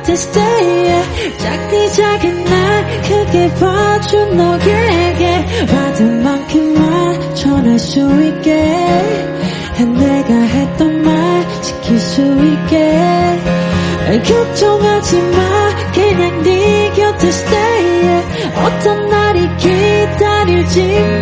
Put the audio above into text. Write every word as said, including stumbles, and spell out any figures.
곁에 stay. 작디 작은 날 크게 봐준 너에게 받은 만큼만 전할 수 있게 내가 했던 말 지킬 수 있게. 걱정하지 마 그냥 네 곁에 stay. 어떤 날이 기다릴지